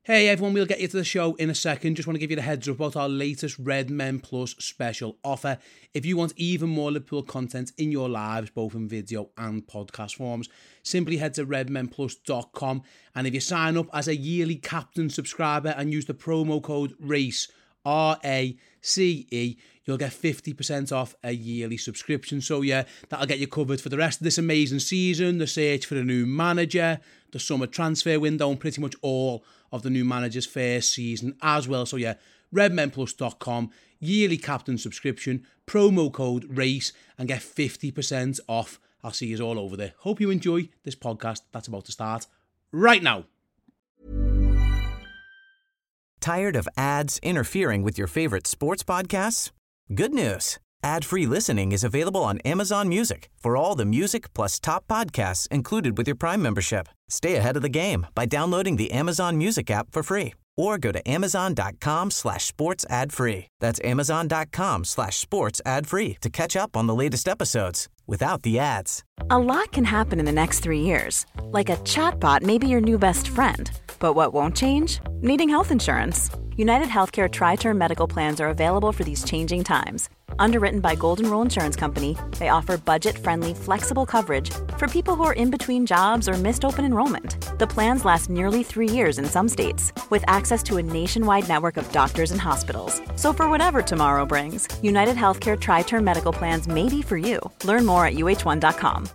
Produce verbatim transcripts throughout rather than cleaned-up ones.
Hey everyone, we'll get you to the show in a second. Just want to give you the heads up about our latest Red Men Plus special offer. If you want even more Liverpool content in your lives, both in video and podcast forms, simply head to red men plus dot com, and if you sign up as a yearly captain subscriber and use the promo code RACE, R A C E, you'll get fifty percent off a yearly subscription. So yeah, that'll get you covered for the rest of this amazing season, the search for a new manager, the summer transfer window, and pretty much all of the new manager's first season as well. So yeah, red men plus dot com, yearly captain subscription, promo code RACE, and get fifty percent off. I'll see you all over there. Hope you enjoy this podcast that's about to start right now. Tired of ads interfering with your favorite sports podcasts? Good news. Ad-free listening is available on Amazon Music for all the music plus top podcasts included with your Prime membership. Stay ahead of the game by downloading the Amazon Music app for free or go to amazon.com slash sports ad free. That's amazon.com slash sports ad free to catch up on the latest episodes without the ads. A lot can happen in the next three years. Like a chatbot may be your new best friend. But what won't change? Needing health insurance. United Healthcare Tri-Term Medical Plans are available for these changing times. Underwritten by Golden Rule Insurance Company, they offer budget-friendly, flexible coverage for people who are in between jobs or missed open enrollment. The plans last nearly three years in some states, with access to a nationwide network of doctors and hospitals. So for whatever tomorrow brings, United Healthcare Tri-Term Medical Plans may be for you. Learn more at U H one dot com.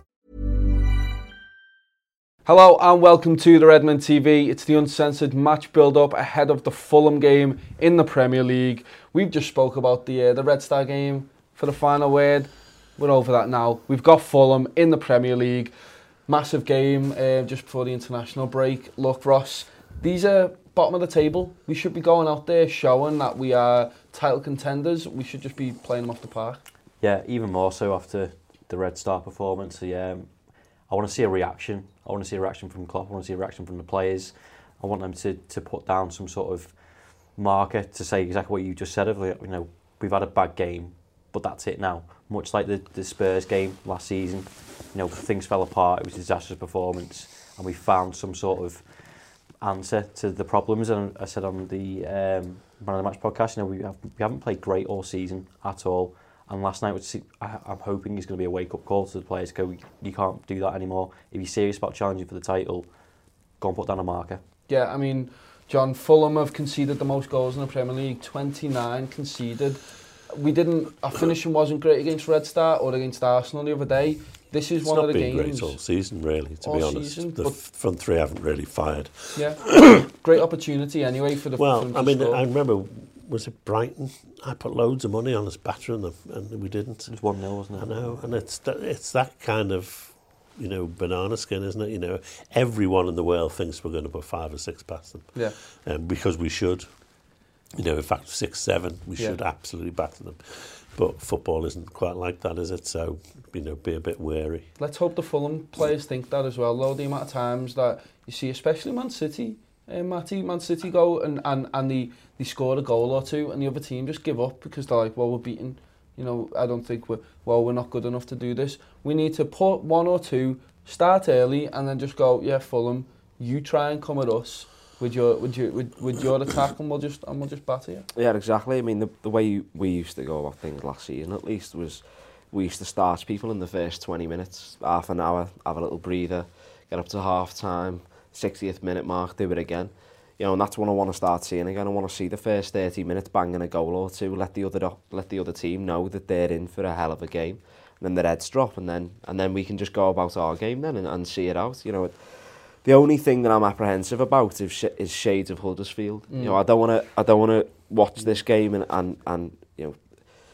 Hello and welcome to the Redmen T V. It's the uncensored match build-up ahead of the Fulham game in the Premier League. We've just spoke about the uh, the Red Star game for the final word. We're over that now. We've got Fulham in the Premier League. Massive game uh, just before the international break. Look, Ross, these are bottom of the table. We should be going out there showing that we are title contenders. We should just be playing them off the park. Yeah, even more so after the Red Star performance. Yeah, I want to see a reaction. I want to see a reaction from Klopp. I want to see a reaction from the players. I want them to to put down some sort of marker to say exactly what you just said. Of like, you know, we've had a bad game, but that's it now. Much like the, the Spurs game last season, you know, things fell apart. It was a disastrous performance, and we found some sort of answer to the problems. And I said on the um, Man of the Match podcast, you know, we have we haven't played great all season at all. And last night, was, I, I'm hoping it's going to be a wake-up call to the players. Go, you can't do that anymore. If you're serious about challenging for the title, go and put down a marker. Yeah, I mean, John, Fulham have conceded the most goals in the Premier League, twenty-nine conceded. We didn't. Our finishing wasn't great against Red Star or against Arsenal the other day. This is it's one of the games. It's not been great all season, really. To all be honest, season, the front three haven't really fired. Yeah, great opportunity anyway for the. Well, for them I to mean, score. I remember. Was it Brighton? I put loads of money on us battering them, and we didn't. It was one nil, wasn't it? I know, and it's that, it's that kind of, you know, banana skin, isn't it? You know, everyone in the world thinks we're going to put five or six past them. Yeah. Um, because we should. You know, in fact, six, seven, we yeah. should absolutely batter them. But football isn't quite like that, is it? So, you know, be a bit wary. Let's hope the Fulham players think that as well, though. The amount of times that you see, especially Man City, uh, Matty, Man City go and, and, and they, they score a goal or two and the other team just give up because they're like, well, we're beaten. You know, I don't think we're, well, we're not good enough to do this. We need to put one or two, start early and then just go, yeah, Fulham, you try and come at us with your with your with, with your attack and we'll just and we'll just batter you. Yeah, exactly. I mean, the the way we used to go about things last season, at least, was we used to start people in the first twenty minutes, half an hour, have a little breather, get up to half time, sixtieth minute mark, do it again. You know, and that's what I want to start seeing again. I want to see the first thirty minutes banging a goal or two, let the other let the other team know that they're in for a hell of a game, and then the heads drop, and then and then we can just go about our game then and, and see it out. You know. It, The only thing that I'm apprehensive about is, sh- is shades of Huddersfield. Mm. You know, I don't want to. I don't want to watch this game and, and and you know,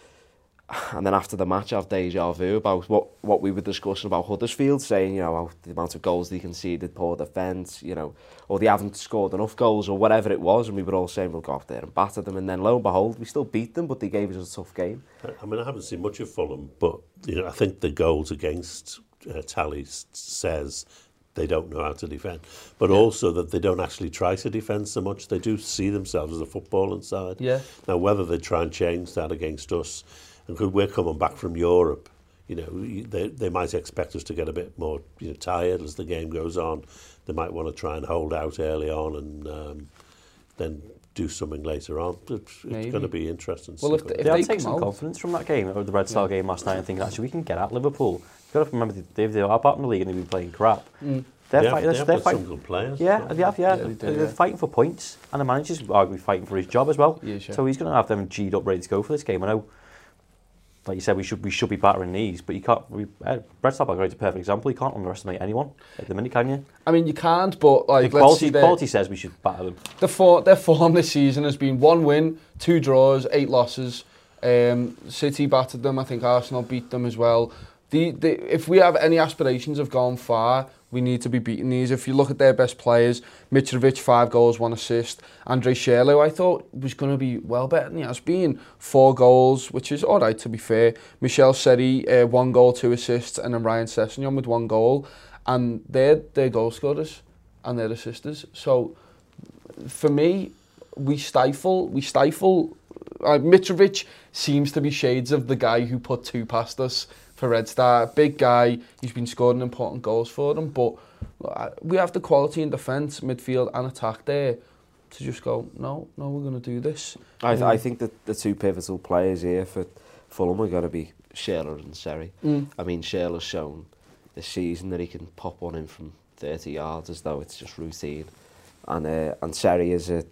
and then after the match have deja vu about what, what we were discussing about Huddersfield, saying you know how the amount of goals they conceded, poor defence, you know, or they haven't scored enough goals or whatever it was, and we were all saying we'll go out there and batter them, and then lo and behold, we still beat them, but they gave us a tough game. I mean, I haven't seen much of Fulham, but you know, I think the goals against uh, tally says they don't know how to defend, but yeah. also that they don't actually try to defend so much. They do see themselves as a footballing side. Yeah. Now, whether they try and change that against us, and because we're coming back from Europe, you know, they they might expect us to get a bit more, you know, tired as the game goes on. They might want to try and hold out early on and, um, then do something later on. It's, it's going to be interesting. Well, if, the, if yeah, they I'd take come some out, confidence from that game, or the Red Star yeah. game last night, and thinking actually we can get at Liverpool. You've got to remember they, they are bottom of the league and they've been playing crap. Mm. They're they fighting. Have, They're, they they're have fighting. some good players. Yeah, so. they have. Yeah, yeah they do, they're yeah. fighting for points, and the manager's arguably fighting for his job as well. Yeah, sure. So he's going to have them G'd up, ready to go for this game. I know, like you said, we should we should be battering these, but you can't. We, uh, Red Star Belgrade is a perfect example. You can't underestimate anyone at the minute, can you? I mean, you can't, but like the let's quality, see the, quality says we should batter them. The for, their form this season has been one win, two draws, eight losses. Um, City battered them. I think Arsenal beat them as well. The, the if we have any aspirations of going far, we need to be beating these. If you look at their best players, Mitrovic, five goals, one assist. Andre Schürrle, I thought, was going to be well better than he has been. Four goals, which is all right, to be fair. Michel Seri, uh, one goal, two assists, and then Ryan Sessegnon with one goal. And they're, they're goal scorers and they're assisters. So, for me, we stifle, we stifle... Uh, Mitrovic seems to be shades of the guy who put two past us for Red Star. Big guy, he's been scoring important goals for them, but we have the quality in defence, midfield and attack there to just go, no, no, we're going to do this. I, th um, I think that the two pivotal players here for Fulham are going to be Schürrle and Seri. Mm. I mean, Schürrle's shown this season that he can pop one in from thirty yards as though it's just routine. And uh, and Seri is a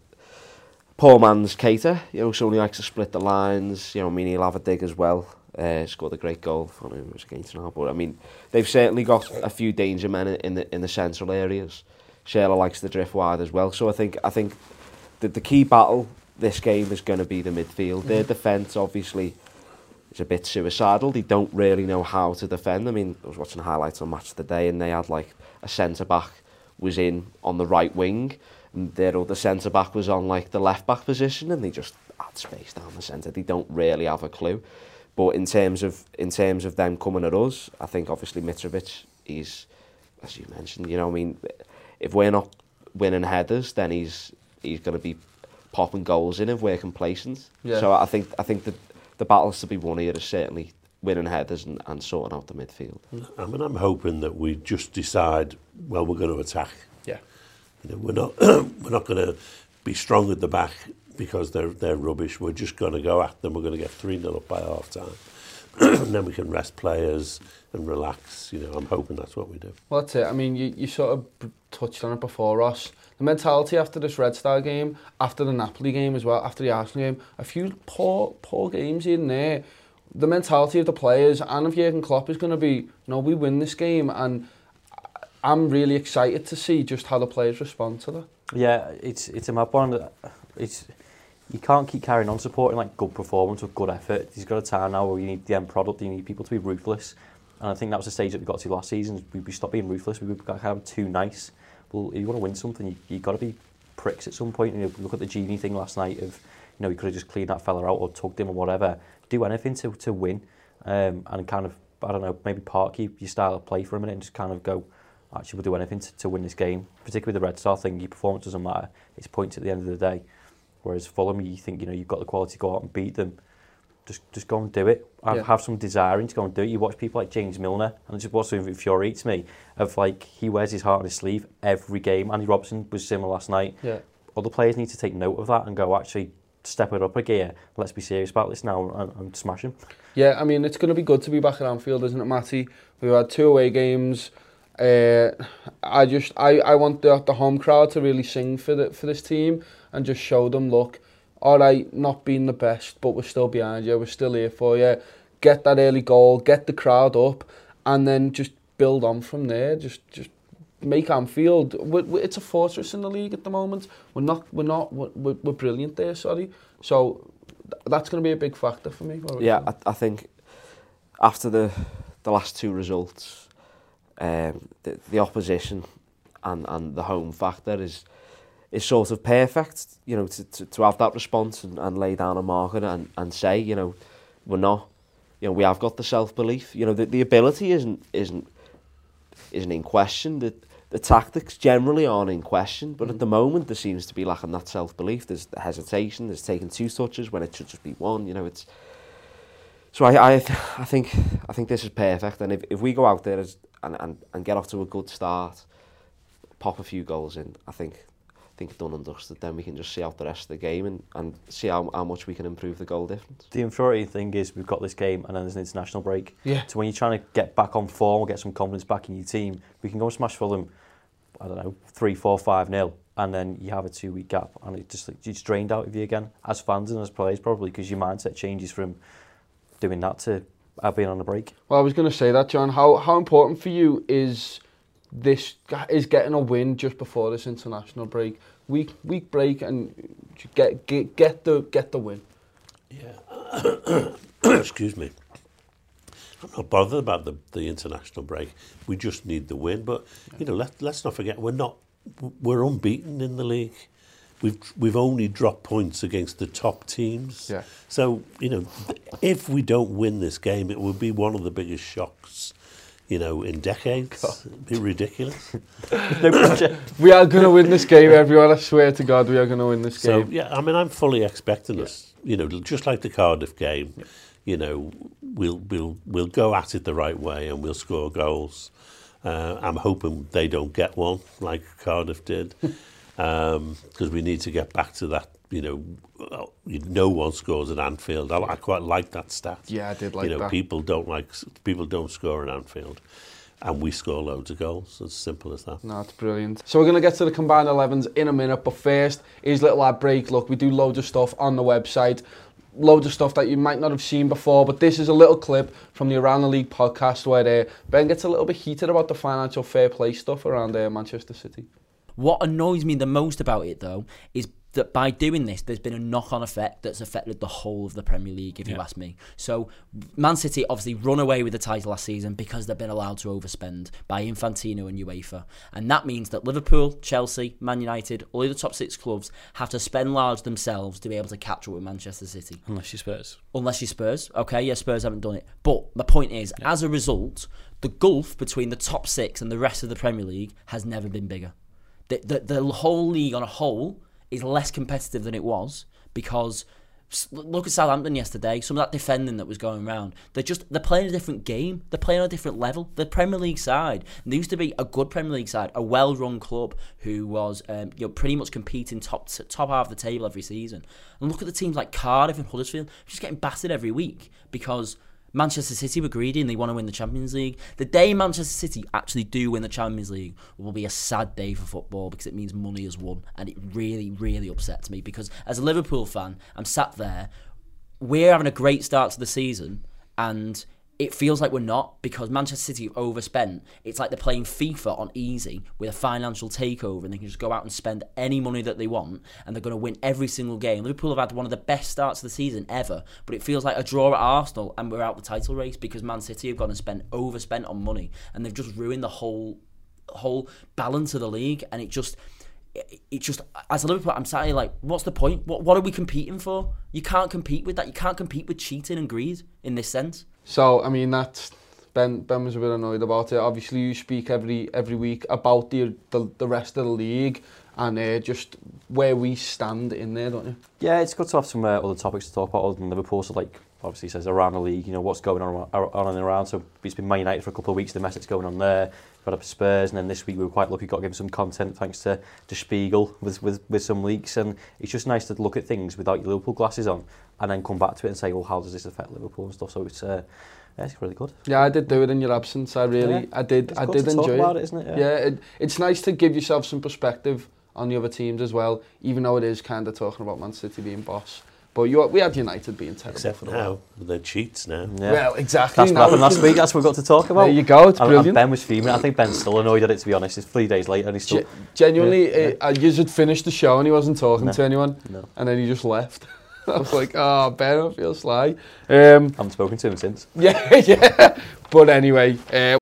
poor man's Keita, you know, so he likes to split the lines. You know, I mean, he'll have a dig as well. Uh, scored a great goal. I don't know who it was against now, but I mean, they've certainly got a few danger men in the in the central areas. Schürrle likes to drift wide as well. So I think I think that the key battle this game is going to be the midfield. Mm-hmm. Their defence, obviously, is a bit suicidal. They don't really know how to defend. I mean, I was watching highlights on Match of the Day, and they had like a centre back was in on the right wing, and their other centre back was on like the left back position, and they just had space down the centre. They don't really have a clue. But in terms of in terms of them coming at us, I think obviously Mitrovic is, as you mentioned, you know, I mean, if we're not winning headers, then he's he's going to be popping goals in if we're complacent. Yeah. So I think I think that the battles to be won here is certainly winning headers and, and sorting out the midfield. I mean, I'm hoping that we just decide, well, we're going to attack. Yeah. You know, we're not we're not going to be strong at the back because they're they're rubbish. We're just going to go at them. We're going to get three nil up by half time. And then we can rest players and relax. You know, I'm hoping that's what we do. Well, that's it. I mean, you, you sort of touched on it before, Ross. The mentality after this Red Star game, after the Napoli game as well, after the Arsenal game, a few poor poor games here and there. The mentality of the players and of Jurgen Klopp is going to be, no, we win this game, and I'm really excited to see just how the players respond to that. Yeah, it's it's a mad one. It's you can't keep carrying on supporting like good performance with good effort. There's got a time now where you need the end product. You need people to be ruthless, and I think that was the stage that we got to last season. We, we stopped being ruthless. We got kind of too nice. Well, if you want to win something, you you got to be pricks at some point. You know, look at the Gini thing last night. Of you know, you could have just cleaned that fella out or tugged him or whatever. Do anything to to win, um, and kind of I don't know, maybe park your, your style of play for a minute and just kind of go. Actually, we'll do anything to, to win this game. Particularly with the Red Star thing, your performance doesn't matter. It's points at the end of the day. Whereas Fulham, you think you know you've got the quality to go out and beat them. Just just go and do it. Have, Yeah. have some desiring to go and do it. You watch people like James Milner, and it's what's infuriates me of like he wears his heart on his sleeve every game. Andy Robertson was similar last night. Yeah. Other players need to take note of that and go actually step it up a gear. Let's be serious about this now and, and smash him. Yeah, I mean, it's going to be good to be back at Anfield, isn't it, Matty? We've had two away games. Uh, I just I, I want the, the home crowd to really sing for the, for this team and just show them, look, all right, not being the best, but we're still behind you, we're still here for you. Get that early goal, get the crowd up, and then just build on from there. Just just make Anfield. We're, we're, it's a fortress in the league at the moment. We're not we're not we're, we're brilliant there. Sorry, so th that's going to be a big factor for me. Yeah, I, I think after the the last two results. Um, the, the opposition and, and the home factor is is sort of perfect, you know, to, to, to have that response and, and lay down a marker and, and say, you know, we're not, you know, we have got the self-belief, you know, the, the ability isn't isn't isn't in question, the, the tactics generally aren't in question, but at the moment there seems to be lacking that self-belief. There's the hesitation, there's taking two touches when it should just be one, you know, it's so I I, th I think I think this is perfect, and if, if we go out there as And, and, and get off to a good start, pop a few goals in, I think think done and dusted, then we can just see out the rest of the game and, and see how, how much we can improve the goal difference. The infuriating thing is we've got this game and then there's an international break. Yeah. So when you're trying to get back on form or get some confidence back in your team, we can go and smash Fulham, I don't know, three, four, five nil, and then you have a two-week gap and it just it's drained out of you again as fans and as players probably because your mindset changes from doing that to uh, being on a break. Well, I was going to say that, John. How how important for you is this is getting a win just before this international break? Week week break and get get get the get the win. Yeah. Excuse me. I'm not bothered about the, the international break. We just need the win. But you know, let let's not forget we're not we're unbeaten in the league. We've we've only dropped points against the top teams. Yeah. So you know, if we don't win this game, it would be one of the biggest shocks, you know, in decades. God. It'd be ridiculous. No pressure. We are going to win this game, everyone. I swear to God, we are going to win this So game. yeah, I mean, I'm fully expecting us. You know, just like the Cardiff game. Yeah. You know, we'll we'll we'll go at it the right way and we'll score goals. Uh, I'm hoping they don't get one like Cardiff did. Um, because we need to get back to that, you know, no one scores at Anfield. I, I quite like that stat. Yeah, I did like you know, that. people don't like people don't score at Anfield, and we score loads of goals. It's simple as that. No, it's brilliant. So we're going to get to the combined elevens in a minute, but first, here's a little ad break. Look, we do loads of stuff on the website, loads of stuff that you might not have seen before, but this is a little clip from the Around the League podcast where uh, Ben gets a little bit heated about the financial fair play stuff around uh, Manchester City. What annoys me the most about it, though, is that by doing this, there's been a knock-on effect that's affected the whole of the Premier League, if yeah. you ask me. So, Man City obviously run away with the title last season because they've been allowed to overspend by Infantino and UEFA. And that means that Liverpool, Chelsea, Man United, all of the top six clubs have to spend large themselves to be able to catch up with Manchester City. Unless you're Spurs. Unless you're Spurs. Okay, yeah, Spurs haven't done it. But my point is, yeah. as a result, the gulf between the top six and the rest of the Premier League has never been bigger. The, the, the whole league on a whole is less competitive than it was because look at Southampton yesterday, some of that defending that was going around. They're just they're playing a different game. They're playing on a different level. The Premier League side, and there used to be a good Premier League side, a well-run club who was um, you know pretty much competing top top half of the table every season. And look at the teams like Cardiff and Huddersfield, just getting battered every week because Manchester City were greedy and they want to win the Champions League. The day Manchester City actually do win the Champions League will be a sad day for football because it means money is won, and it really, really upsets me because as a Liverpool fan, I'm sat there, we're having a great start to the season and it feels like we're not because Manchester City have overspent. It's like they're playing FIFA on easy with a financial takeover and they can just go out and spend any money that they want and they're going to win every single game. Liverpool have had one of the best starts of the season ever, but it feels like a draw at Arsenal and we're out the title race because Man City have gone and spent overspent on money and they've just ruined the whole whole balance of the league. And it just... It just, as a Liverpool, I'm sat here like, what's the point? What what are we competing for? You can't compete with that. You can't compete with cheating and greed in this sense. So, I mean, that's Ben. Ben was a bit annoyed about it. Obviously, you speak every every week about the the, the rest of the league and uh, just where we stand in there, don't you? Yeah, it's good to have some uh, other topics to talk about other than Liverpool. So, like, obviously, says around the league, you know, what's going on on and around. So, it's been Man United for a couple of weeks. The mess that's going on there. Got up Spurs, and then this week we were quite lucky, got to give him some content thanks to, to Spiegel with, with, with some leaks, and it's just nice to look at things without your Liverpool glasses on and then come back to it and say, well, how does this affect Liverpool and stuff. So it's uh, yeah, it's really good. Yeah, I did do it in your absence. I really, yeah. I did, it's I good did to enjoy talk it. about it, isn't it? Yeah, yeah it, it's nice to give yourself some perspective on the other teams as well, even though it is kind of talking about Man City being boss. But you, we had United being terrible. Except for the now, they're cheats now. Yeah. Well, exactly. That's what happened last week. That's what we've got to talk about. There you go. It's and, brilliant. And Ben was fuming. I think Ben's still annoyed at it, to be honest. It's three days later and he's still... Ge- genuinely, yeah, yeah. Uh, you had finished the show and he wasn't talking no. to anyone. No. And then he just left. I was like, oh, Ben, I feel sly. Um, I haven't spoken to him since. Yeah, yeah. But anyway... Uh,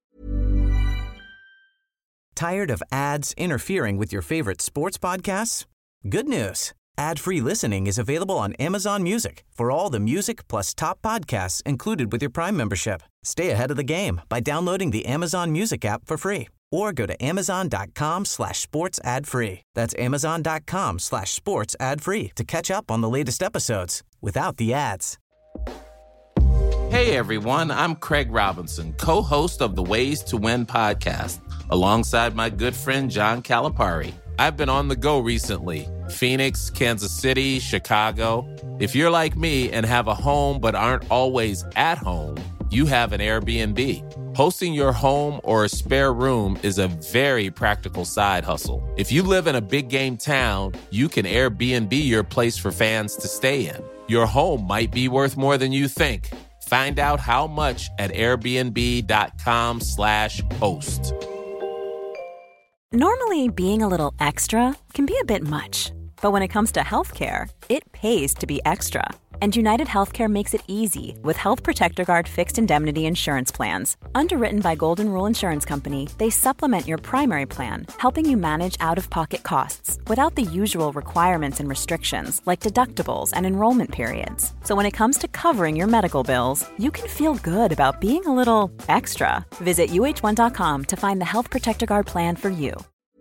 Tired of ads interfering with your favorite sports podcasts? Good news. Ad-free listening is available on Amazon Music for all the music plus top podcasts included with your Prime membership. Stay ahead of the game by downloading the Amazon Music app for free or go to amazon.com slash sports ad free. That's amazon.com slash sports ad free to catch up on the latest episodes without the ads. Hey everyone, I'm Craig Robinson, co-host of the Ways to Win podcast, alongside my good friend John Calipari. I've been on the go recently. Phoenix, Kansas City, Chicago. If you're like me and have a home but aren't always at home, you have an Airbnb. Hosting your home or a spare room is a very practical side hustle. If you live in a big game town, you can Airbnb your place for fans to stay in. Your home might be worth more than you think. Find out how much at airbnb.com slash host. Normally, being a little extra can be a bit much. But when it comes to healthcare, it pays to be extra. And United Healthcare makes it easy with Health Protector Guard fixed indemnity insurance plans. Underwritten by Golden Rule Insurance Company, they supplement your primary plan, helping you manage out-of-pocket costs without the usual requirements and restrictions like deductibles and enrollment periods. So when it comes to covering your medical bills, you can feel good about being a little extra. Visit U H one dot com to find the Health Protector Guard plan for you.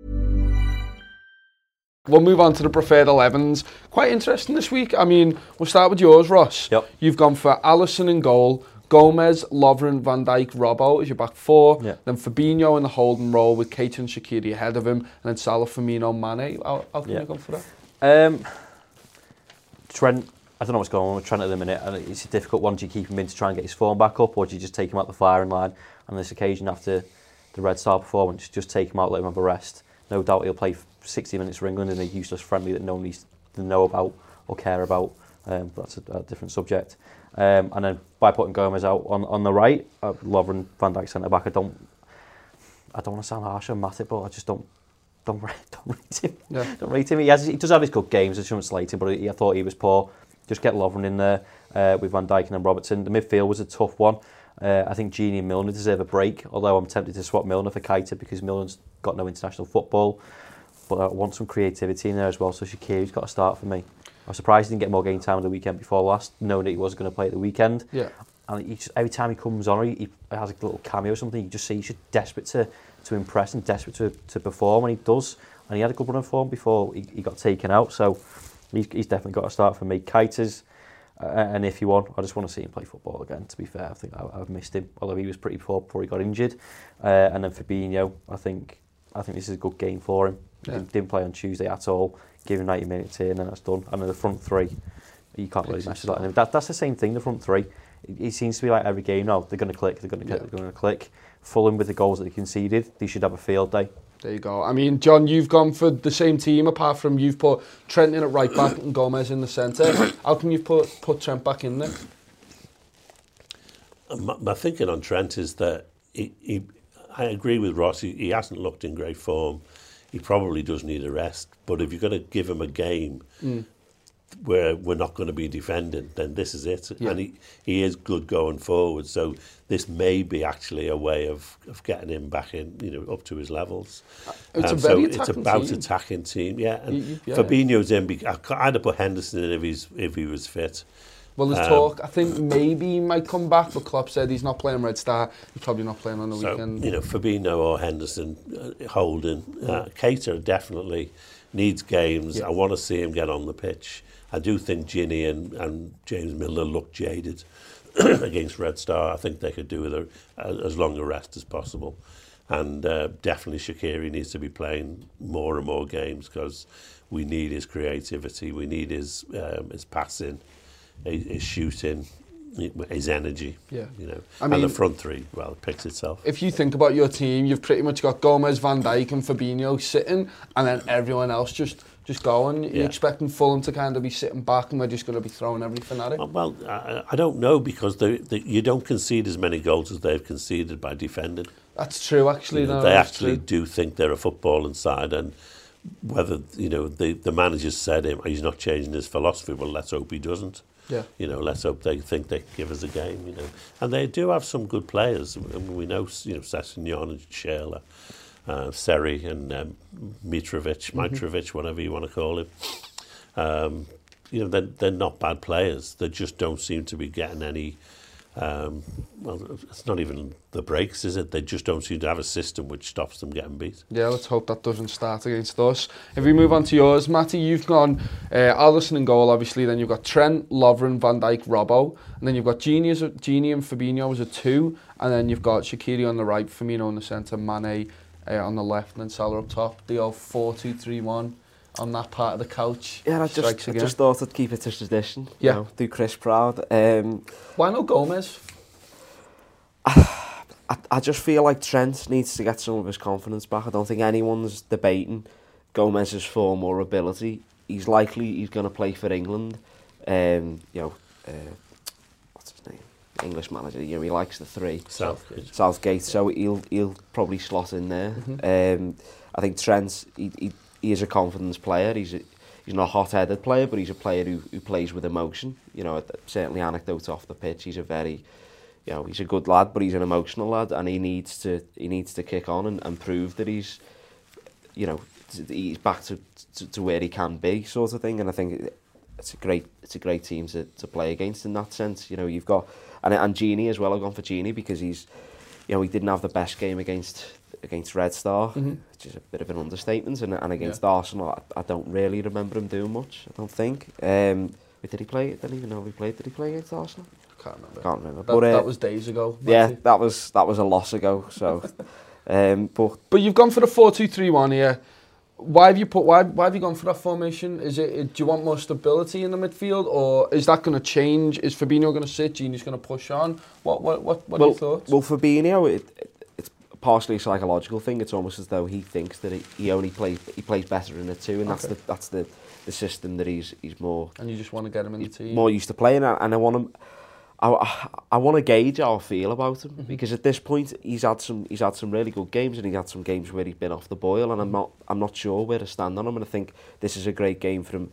We'll move on to the preferred elevens. Quite interesting this week. I mean, we'll start with yours, Ross. Yep. You've gone for Alisson in goal, Gomez, Lovren, Van Dijk, Robbo as your back four. Yep. Then Fabinho in the holding role with Keita and Shaqiri ahead of him. And then Salah, Firmino, Mane. How, how can yep. you go for that? Um, Trent, I don't know what's going on with Trent at the minute. It's a difficult one. Do you keep him in to try and get his form back up, or do you just take him out the firing line on this occasion after the Red Star performance? Just take him out, let him have a rest. No doubt he'll play sixty minutes for England in a useless friendly that no one needs to know about or care about. Um, but that's a, a different subject. Um, and then by putting Gomez out on, on the right, uh, Lovren, Van Dijk centre back. I don't, I don't want to sound harsh on Matip, but I just don't, don't, don't rate him. Yeah. Don't rate him. He has, he does have his good games. I shouldn't slate him, but he, I thought he was poor. Just get Lovren in there uh, with Van Dijk and then Robertson. The midfield was a tough one. Uh, I think Gini and Milner deserve a break. Although I'm tempted to swap Milner for Keita because Milner's got no international football. But I want some creativity in there as well, so Shaqiri's got to start for me. I was surprised he didn't get more game time the weekend before last, knowing that he was going to play at the weekend. Yeah. And he just, every time he comes on, he, he has a little cameo or something, you just see he's just desperate to, to impress and desperate to, to perform, and he does. And he had a good run of form before he, he got taken out, so he's, he's definitely got to start for me. Keita's uh, an iffy one. I just want to see him play football again, to be fair. I think I, I've missed him, although he was pretty poor before he got injured. Uh, and then Fabinho, I think, I think this is a good game for him. Yeah. Didn't play on Tuesday at all. Give him ninety minutes here and then that's done. And then the front three, you can't really mess with that. that. That's the same thing, the front three. It, it seems to be like every game now, they're going to click, they're going to click, yeah. they're going to click. Fulham with the goals that they conceded, they should have a field day. There you go. I mean, John, you've gone for the same team apart from you've put Trent in at right back and Gomez in the centre. How come you've put, put Trent back in there? My, my thinking on Trent is that he, he, I agree with Ross, he, he hasn't looked in great form. He probably does need a rest, but if you're going to give him a game mm. where we're not going to be defending, then this is it. Yeah. And he, he is good going forward, so this may be actually a way of, of getting him back in, you know, up to his levels. It's um, a very so it's about team. attacking team, yeah. And you, you, yeah. Fabinho's in. I'd have put Henderson in if he's if he was fit. Well, there's um, talk. I think maybe he might come back, but Klopp said he's not playing Red Star. He's probably not playing on the so, weekend. You know, Fabinho or Henderson uh, holding. Uh, Keita definitely needs games. Yeah. I want to see him get on the pitch. I do think Gini and, and James Milner look jaded against Red Star. I think they could do with a, a, as long a rest as possible. And uh, definitely Shaqiri needs to be playing more and more games because we need his creativity. We need his um, his passing. His shooting, his energy, yeah. you know, I mean, and the front three, well, it picks itself. If you think about your team, you've pretty much got Gomez, Van Dijk and Fabinho sitting, and then everyone else just, just going. You're yeah. expecting Fulham to kind of be sitting back and we're just going to be throwing everything at it? Well, I, I don't know, because they, they, you don't concede as many goals as they've conceded by defending. That's true, actually. You know, no, they that's actually true. do think they're a footballing side, and whether, you know, the, the manager's said him, he's not changing his philosophy, well, let's hope he doesn't. Yeah. You know, let's hope they think they can give us a game, you know. And they do have some good players. And we know, you know, Sessegnon and Schürrle, uh, Seri and um, Mitrovic, mm-hmm. Mitrovic, whatever you want to call him. Um, you know, they're, they're not bad players. They just don't seem to be getting any... Um, well, it's not even the breaks, is it? They just don't seem to have a system which stops them getting beat. Yeah, let's hope that doesn't start against us. If we move on to yours, Matty, you've gone uh, Alisson in goal, obviously. Then you've got Trent, Lovren, Van Dijk, Robbo. And then you've got Gini, as a, Gini and Fabinho as a two. And then you've got Shaqiri on the right, Firmino in the centre, Mane uh, on the left, and then Salah up top. The old four two three one on that part of the couch. Yeah, I just, I just thought I'd keep it to tradition. Yeah. You know, do Chris proud. Um, Why not Gomez? I, I just feel like Trent needs to get some of his confidence back. I don't think anyone's debating Gomez's form or ability. He's likely he's going to play for England. Um, you know, uh, what's his name? English manager. You know, he likes the three. Southgate. Southgate. So he'll he'll probably slot in there. Mm-hmm. Um, I think Trent. He, he he is a confidence player. He's a, he's not a hot-headed player, but he's a player who who plays with emotion. You know, certainly anecdotes off the pitch. He's a very You know, he's a good lad, but he's an emotional lad, and he needs to he needs to kick on and, and prove that he's, you know, he's back to, to to where he can be, sort of thing. And I think it's a great it's a great team to, to play against in that sense. You know, you've got and and Gini as well. I've gone for Gini because he's, you know, he didn't have the best game against against Red Star, mm-hmm. which is a bit of an understatement, and and against yeah. Arsenal, I, I don't really remember him doing much. I don't think. Um, did he play? I don't even know if he played. Did he play against Arsenal? Can't remember. Can't remember. That, but, uh, that was days ago. Yeah, it? that was that was a loss ago. So, um, but but you've gone for the four two three one here. Why have you put? Why why have you gone for that formation? Is it? Do you want more stability in the midfield, or is that going to change? Is Fabinho going to sit? Gini's going to push on? What what what what well, are your thoughts? Well, Fabinho, it, it, it's partially a psychological thing. It's almost as though he thinks that he, he only plays he plays better in it too, and that's okay. the that's the, the system that he's he's more. And you just want to get him in the team. More used to playing, and I want him. I, I want to gauge how I feel about him mm-hmm. because at this point he's had some he's had some really good games, and he's had some games where he's been off the boil, and I'm not I'm not sure where to stand on him, and I think this is a great game for him,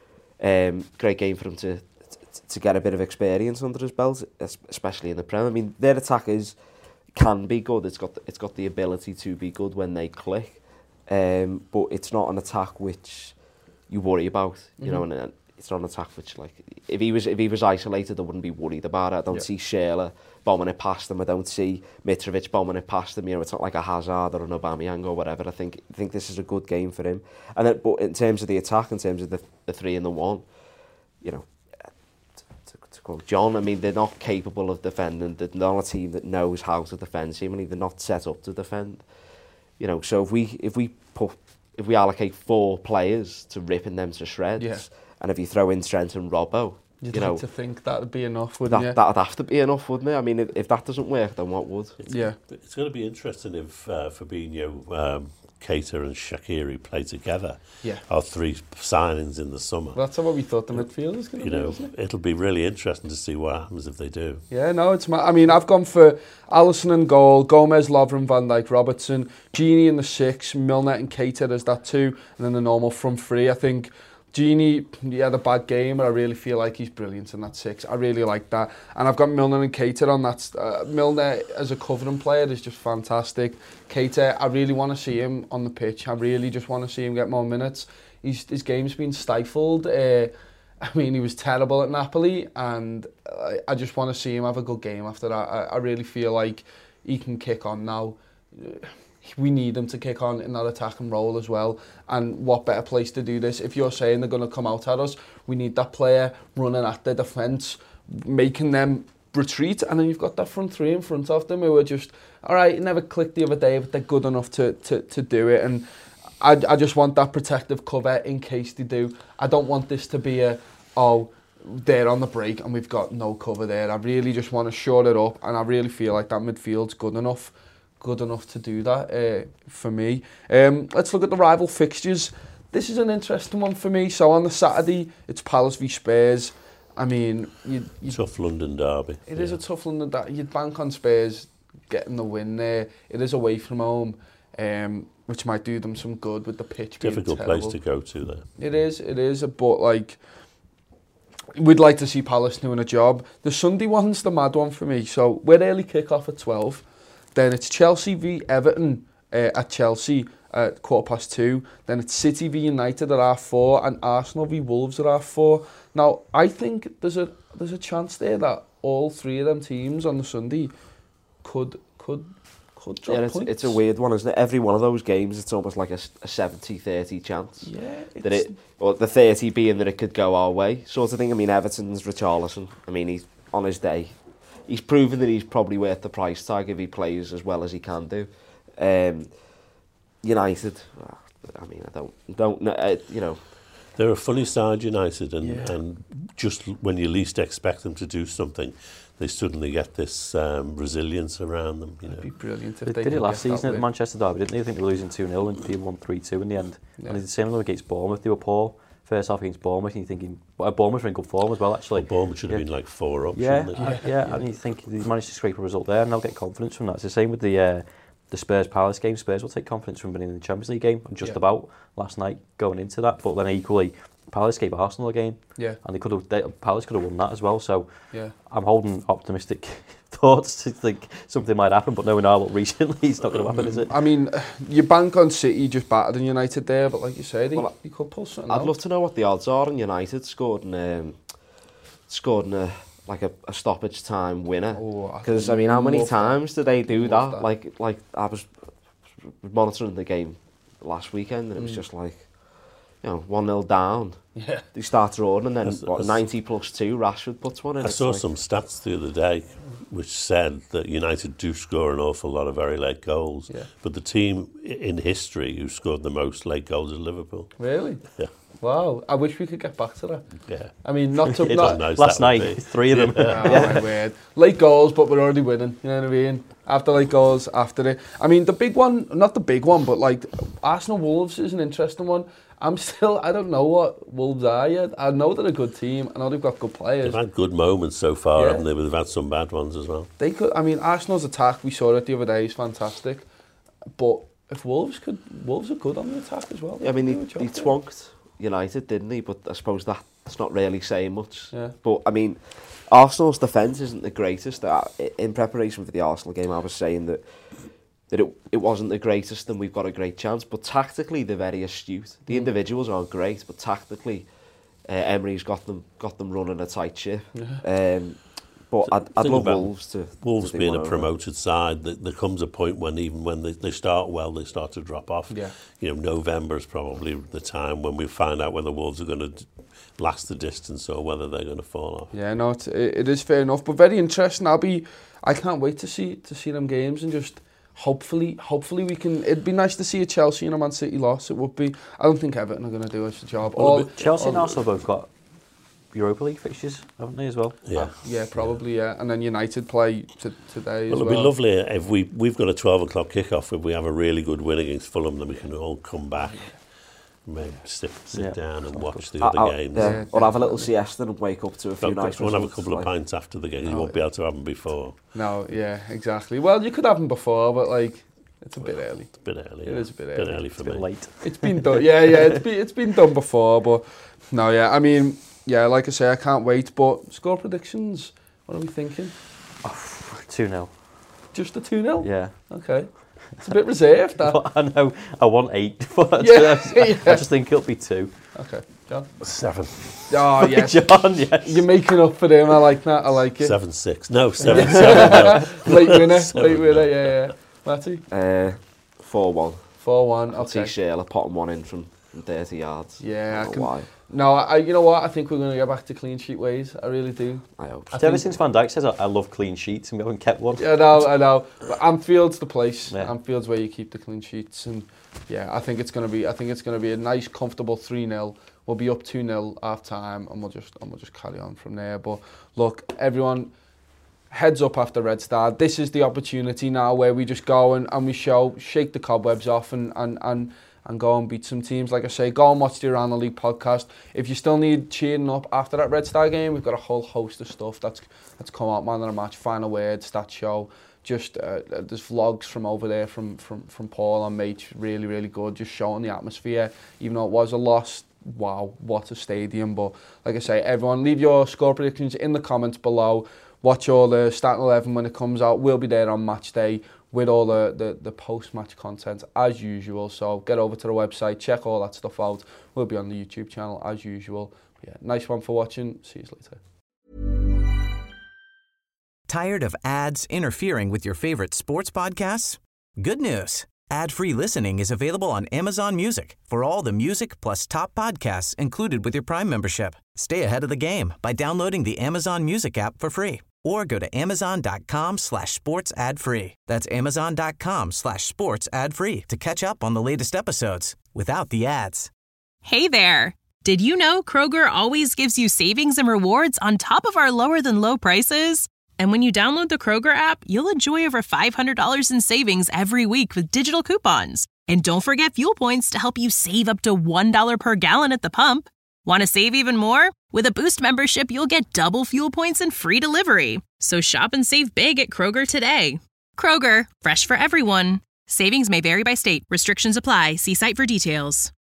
um, great game for him to, to to get a bit of experience under his belt, especially in the Prem. I mean, their attackers can be good. It's got it's got the ability to be good when they click, um, but it's not an attack which you worry about, you mm-hmm. know, and. and it's not an attack which, like, if he was if he was isolated, I wouldn't be worried about it. I don't yeah. see Shearer bombing it past him. I don't see Mitrovic bombing it past him. You know, it's not like a Hazard or an Aubameyang or whatever. I think I think this is a good game for him. And then, but in terms of the attack, in terms of the the three and the one, you know, to, to quote John, I mean, they're not capable of defending. They're not a team that knows how to defend. Seemingly, they're not set up to defend. You know, so if we if we put if we allocate four players to ripping them to shreds. Yeah. And if you throw in Trent and Robbo, You'd you like know, to think that would be enough, wouldn't that, you? That'd have to be enough, wouldn't it? I mean, if, if that doesn't work, then what would? It's, yeah. It's going to be interesting if uh, Fabinho, um, Keita and Shaqiri play together. Yeah. Our three signings in the summer. Well, that's what we thought the midfield was going to you be, know, isn't it? It'll be really interesting to see what happens if they do. Yeah, no, it's. Ma- I mean, I've gone for Alisson in goal, Gomez, Lovren, Van Dijk, Robertson, Gini in the six, Milner and Keita as that two, and then the normal front three. I think Gini, he had a bad game, but I really feel like he's brilliant in that six. I really like that. And I've got Milner and Keita on that. Uh, Milner as a covering player is just fantastic. Keita, I really want to see him on the pitch. I really just want to see him get more minutes. He's, his game's been stifled. Uh, I mean, he was terrible at Napoli, and I, I just want to see him have a good game after that. I, I really feel like he can kick on now. We need them to kick on in that attacking role as well. And what better place to do this? If you're saying they're going to come out at us, we need that player running at the defence, making them retreat. And then you've got that front three in front of them who are just, all right, it never clicked the other day, but they're good enough to, to, to do it. And I, I just want that protective cover in case they do. I don't want this to be a, oh, they're on the break and we've got no cover there. I really just want to shore it up, and I really feel like that midfield's good enough. good enough to do that uh, for me. Um, let's look at the rival fixtures. This is an interesting one for me. So on the Saturday, it's Palace v Spurs. I mean, you, you, tough London derby. It yeah. is a tough London derby. You'd bank on Spurs getting the win there. It is away from home, um, which might do them some good with the pitch being difficult terrible. place to go to there. It is, it is. But like, we'd like to see Palace doing a job. The Sunday one's the mad one for me. So we're early kick-off at twelve. Then it's Chelsea v Everton uh, at Chelsea at quarter past two. Then it's City v United at half four, and Arsenal v Wolves at half four. Now, I think there's a there's a chance there that all three of them teams on the Sunday could could could drop yeah, it's, points. It's a weird one, isn't it? Every one of those games, it's almost like a, a seventy thirty chance. Yeah. That it, or the thirty being that it could go our way, sort of thing. I mean, Everton's Richarlison. I mean, he's on his day. He's proven that he's probably worth the price tag if he plays as well as he can do. Um, United, I mean, I don't, don't know, uh, you know. They're a funny side, United, and, Yeah. and just when you least expect them to do something, they suddenly get this um, resilience around them. You know, It'd be brilliant if They, they did it could last get that season at the win. Manchester Derby, didn't they? I think they were losing two nil and they won three two in the end. Yeah. And they did similar against Bournemouth. They were poor first half against Bournemouth, and you're thinking, well, Bournemouth are in good form as well, actually. Well, Bournemouth should have Yeah. been like four up, Yeah, shouldn't they? yeah, yeah, yeah. And you think they managed to scrape a result there, and they'll get confidence from that. It's the same with the uh, the Spurs Palace game. Spurs will take confidence from winning the Champions League game, and just Yeah. about last night going into that. But then equally, Palace gave Arsenal a game, Yeah, and they could have they, Palace could have won that as well. So yeah. I'm holding optimistic thoughts to think something might happen, but knowing how recently it's not going to happen, is it? I mean, you bank on City just battered United there, but like you say, they, Well, they could pull something I'd out. love to know what the odds are on United scoring, um, scoring a, like a, a stoppage time winner. Oh, I Because I mean, how many love that. times do they do Love that? that. Like, like I was monitoring the game last weekend, and it was Mm. just like, you know, one nil down. Yeah. They start drawing, and then That's- what, that's- ninety plus two, Rashford puts one in. I It's saw like, some stats the other day which said that United do score an awful lot of very late goals, Yeah. but the team i- in history who scored the most late goals is Liverpool. Really? Yeah. Wow. I wish we could get back to that. Yeah. I mean, not to... It's not, nice Last that would night, be. three of them. Oh, my word. Late goals, but we're already winning. You know what I mean? After late goals, after it. I mean, the big one, not the big one, but like Arsenal Wolves is an interesting one. I'm still, I don't know what Wolves are yet. I know they're a good team. I know they've got good players. They've had good moments so far, Yeah. haven't they? But they've had some bad ones as well. They could. I mean, Arsenal's attack, we saw it the other day, is fantastic. But if Wolves could, Wolves are good on the attack as well. I mean, They he, do a job he there. twonked United, didn't he? But I suppose that's not really saying much. Yeah. But I mean, Arsenal's defence isn't the greatest. Uh, In preparation for the Arsenal game, I was saying that that it, it wasn't the greatest and we've got a great chance. But tactically, they're very astute. The Mm. individuals aren't great, but tactically, uh, Emery's got them got them running a tight ship. Um, but So I'd, the I'd thing love about Wolves to Wolves to do being one a over. promoted side, there, there comes a point when even when they, they start well, they start to drop off. Yeah. You know, November is probably the time when we find out whether Wolves are going to last the distance or whether they're going to fall off. Yeah, no, it, it is fair enough, but very interesting. I'll be, I can't wait to see to see them games and just hopefully, hopefully we can. It'd be nice to see a Chelsea and a Man City loss. It would be. I don't think Everton are going to do us the job. Well, All, a bit- Chelsea and all- Arsenal both got Europa League fixtures, haven't they, as well? Yeah. Yeah, probably. Yeah, and then United play t- today Well, as it'd well. be lovely if we we've got a twelve o'clock kickoff. If we have a really good win against Fulham, then we can all come back, maybe sit, sit Yeah. down and watch the I- other I'll- games. Yeah, Yeah, or have a little definitely. siesta and wake up to a few Don't, nice don't have a results, couple of like- pints after the game. You No, won't be able to have them before. No, yeah, exactly. Well, you could have them before, but like, it's a bit early. It's a bit early. It yeah. is a bit bit early. early for It's a bit me. late. It's been done. Yeah, yeah, it's been it's been done before, but no, yeah. I mean, yeah, like I say, I can't wait. But score predictions. What are we thinking? two nil. Just a two nil. Yeah. Okay. It's a bit reserved. That. But I know I want eight, but Yeah, I, yeah. I just think it'll be two. Okay, John. Seven. Oh yes. John, yes. You're making up for them. I like that. I like it. Seven six. No, seven seven. no. Late winner. Seven Late winner. nil. Yeah, yeah. Matty. Uh, four one. Four one. I'll see Okay. Sheila potting one in from, from thirty yards. Yeah, I I don't can- know why. No, I. You know what? I think we're going to get back to clean sheet ways. I really do. I hope. I Ever think- since Van Dijk says I, I love clean sheets and we haven't kept one. Yeah, I know, I know. But Anfield's the place. Yeah. Anfield's where you keep the clean sheets, and yeah, I think it's gonna be. I think it's gonna be a nice, comfortable three nil. We'll be up two nil half time, and we'll just and we'll just carry on from there. But look, everyone, heads up after Red Star. This is the opportunity now where we just go and, and we show, shake the cobwebs off, and and and. and go and beat some teams. Like I say, go and watch the Around the League podcast. If you still need cheering up after that Red Star game, we've got a whole host of stuff that's that's come out. Man of the match, final word, stat show. Just uh, there's vlogs from over there from from from Paul and Mate. Really, really good. Just showing the atmosphere, even though it was a loss. Wow, what a stadium! But like I say, everyone, leave your score predictions in the comments below. Watch all the starting eleven when it comes out. We'll be there on match day with all the, the, the post-match content as usual. So get over to the website, check all that stuff out. We'll be on the YouTube channel as usual. Yeah, nice one for watching. See you later. Tired of ads interfering with your favorite sports podcasts? Good news. Ad-free listening is available on Amazon Music for all the music plus top podcasts included with your Prime membership. Stay ahead of the game by downloading the Amazon Music app for free or go to amazon.com slash sports ad free. That's amazon.com slash sports ad free to catch up on the latest episodes without the ads. Hey there. Did you know Kroger always gives you savings and rewards on top of our lower than low prices? And when you download the Kroger app, you'll enjoy over five hundred dollars in savings every week with digital coupons. And don't forget fuel points to help you save up to one dollar per gallon at the pump. Want to save even more? With a Boost membership, you'll get double fuel points and free delivery. So shop and save big at Kroger today. Kroger, fresh for everyone. Savings may vary by state. Restrictions apply. See site for details.